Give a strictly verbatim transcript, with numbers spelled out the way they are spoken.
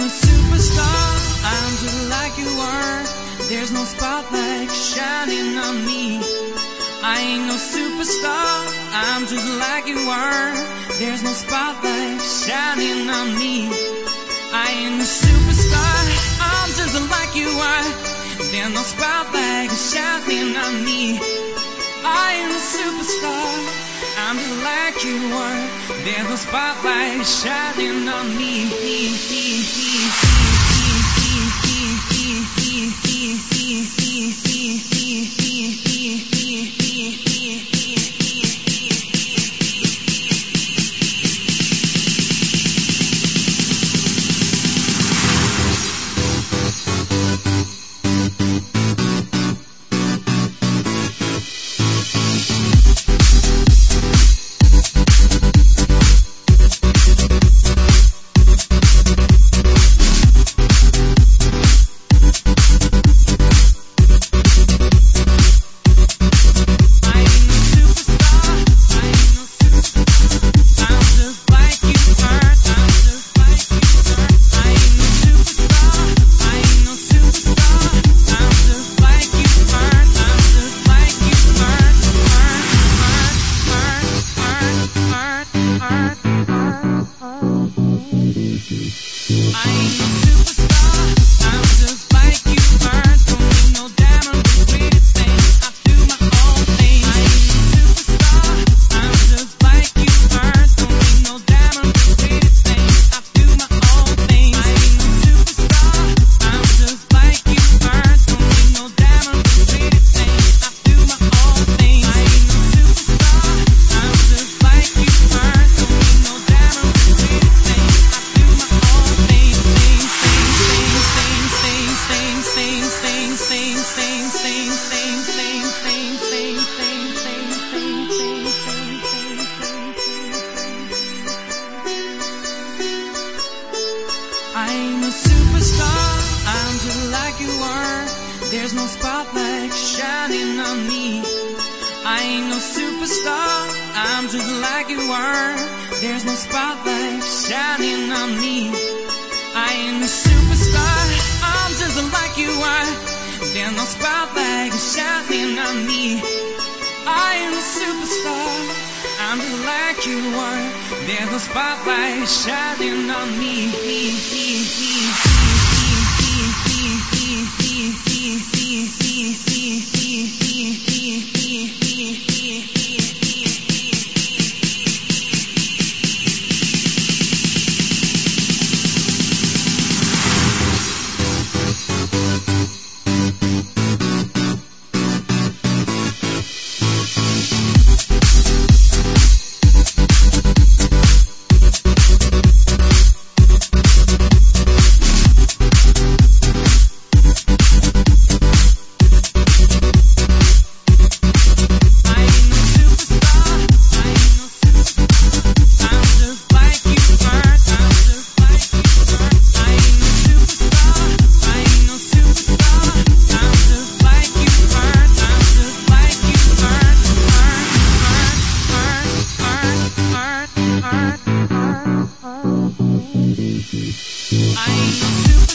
no superstar, I'm just like you are. There's no spotlight shining on me. I ain't no superstar, I'm just like you are. There's no spotlight shining on me. I ain't no superstar, I'm just like you are. There's no spotlight shining on me. I ain't a superstar, I'm just like you are. There's no spotlight shining on me. I ain't no superstar, I'm just like you are. There's no spotlight shining on me. I ain't no superstar, I'm just like you are. There's no spotlight shining on me. I ain't no superstar, I'm just like you are. There's no spotlight shining on me. I ain't a superstar, I'm just like you are. There's no spotlight shining on me. I ain't no super